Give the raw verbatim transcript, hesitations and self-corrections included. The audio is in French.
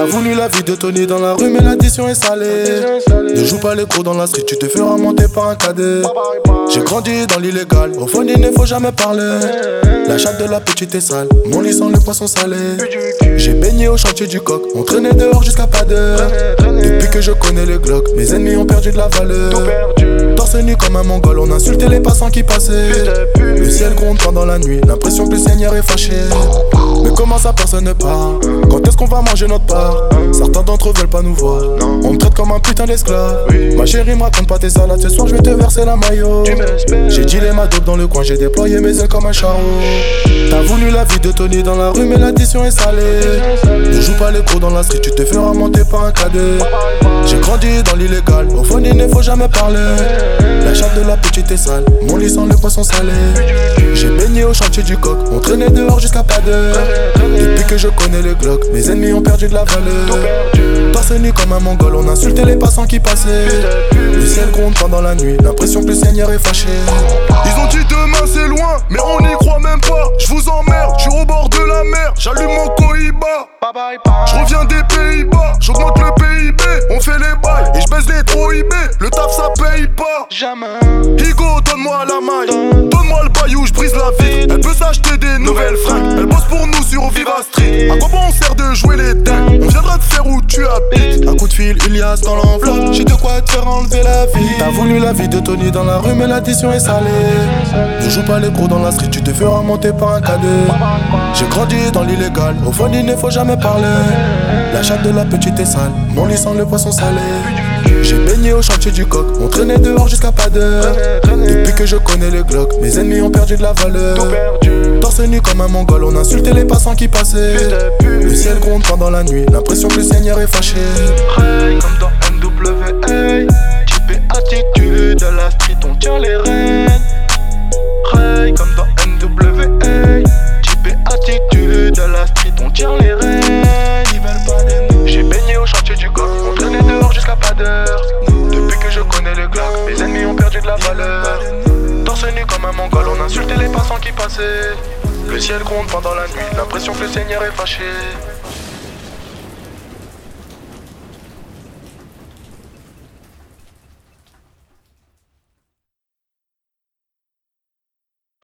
voulu la vie de Tony dans la rue, mais l'addition est salée. Ne joue pas les gros dans la street, tu te feras monter par un cadet. J'ai grandi dans l'illégal, au fond il ne faut jamais parler. La chatte de la petite est sale, mon lit sent le poisson salé. J'ai baigné au chantier du coq, on traînait dehors jusqu'à pas d'heure. Depuis que je connais le Glock, mes ennemis ont perdu de la valeur. Torse nu comme un mongol, on insultait les passants qui passaient. Le ciel gronde pendant la nuit, l'impression que le Seigneur est fâché. Mais comment ça personne ne part? Quand est-ce qu'on va manger notre part? Certains d'entre eux veulent pas nous voir, on me traite comme un putain d'esclave. Ma chérie me raconte pas tes salades, ce soir je vais te verser la maillot. J'ai dealé ma dope dans le coin, j'ai déployé mes ailes comme un charreau. T'as voulu la vie de Tony dans la rue, mais l'addition est salée. Ne joue pas les gros dans la street, tu te feras monter par un cadet. J'ai grandi dans l'illégal, au fond il ne faut jamais parler. La chatte de la petite est sale, mon lit sent le poisson salé. J'ai baigné au chantier du coq, on traînait dehors jusqu'à pas d'heure. Depuis que je connais le Glock, mes ennemis ont perdu de la valeur. Torse nu comme un mongol, on insultait les passants qui passaient. Le ciel gronde pendant la nuit, l'impression que le Seigneur est fâché. Ils ont dit demain c'est loin, mais on n'y croit même pas. Je vous emmerde, je suis au bord de la mer, j'allume mon Cohiba. Je reviens des Pays-Bas, j'augmente le P I B, on fait les bails et je baisse les trop I B. Le taf ça paye pas. Jamais. Higo, donne-moi la maille, donne-moi le bail où je brise la vitre. Elle peut s'acheter des nouvelles fringues, elle bosse pour nous sur Viva Street. À quoi bon on sert de jouer les dingues? On viendra te faire où tu habites. Un coup de fil, Ilias dans l'enveloppe, j'ai de quoi te faire enlever la vie. T'as voulu la vie de Tony dans la rue, mais l'addition est salée. Ne joue pas les gros dans la street, tu te feras monter par un cadet. J'ai grandi dans l'illégal, au fond il ne faut jamais parler. La chatte de la petite est sale, mon lit sent le poisson salé. J'ai baigné au chantier du coq, on traînait dehors jusqu'à pas d'heure. Depuis que je connais le Glock, mes ennemis ont perdu de la valeur. Torse nu comme un mongol, on insultait les passants qui passaient. Le ciel gronde pendant la nuit, l'impression que le Seigneur est fâché. Comme dans N W A, type et attitude, à la street on tient les rênes. Ray comme dans N W A, type et attitude, à la street on tient les rênes. Ils veulent pas de nous. J'ai baigné au chantier du coq, on traînait dehors jusqu'à pas d'heure. Depuis que je connais le Glock, mes ennemis ont perdu de la valeur. Torse nu comme un mongol, on insultait les passants qui passaient. Le ciel gronde pendant la nuit, l'impression que le Seigneur est fâché.